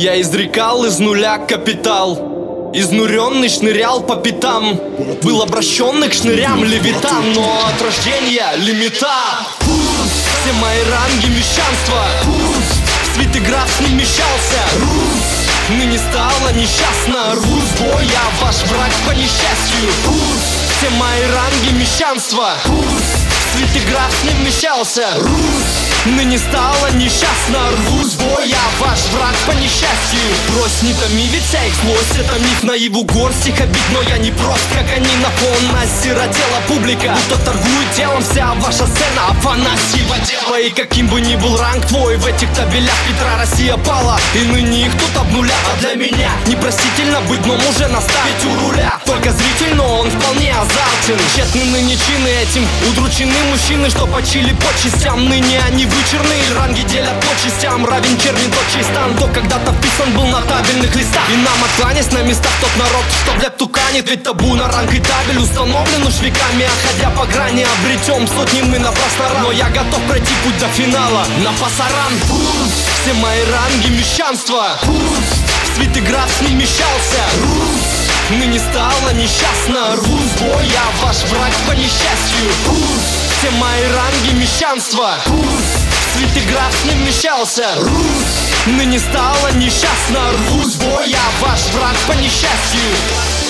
Я изрекал из нуля капитал. Изнуренный шнырял по пятам. Был обращенный к шнырям левитан, но от рождения лимита. Все мои ранги мещанства. В свиты граф с ним мещался. Ныне стало несчастно. Рвусь в бой, я ваш враг по несчастью. Все мои ранги мещанства. В свиты граф с ним мещался. Ныне стало несчастно. Рвусь в бой, я ваш враг по несчастью. Брось, не томи, ведь вся их злость это миф, наиву горсть их обид. Но я не прост, как они, на фон осиротела публика. Будто торгует телом вся ваша сцена Афанасьева дева. И каким бы ни был ранг твой, в этих табелях Петра Россия пала. И ныне их тут обнулят, а для меня непростительно быть дном уже наставить у руля. Только зритель, но он вполне азартен. Тщетны ныне чины этим удручены мужчины, что почили по частям. Ныне они вычерны, ранги делят по частям. Равен черни тот, чей стан, то когда-то вписан был на табельных листах. И нам откланясь на местах тот народ, что в лепту канет. Ведь табу на ранг и табель установлен уж веками. А ходя по грани обретем сотни мы напрасно ран. Но я готов пройти путь до финала на пасаран. Все мои ранги мещанства. В свиты граф с ним мещался. Ныне стало несчастно. Рвусь в бой, я ваш враг по несчастью. Все мои ранги мещанства. В свиты граф с ним мещался. Ныне стало несчастно. Рвусь в бой, я ваш враг по несчастью.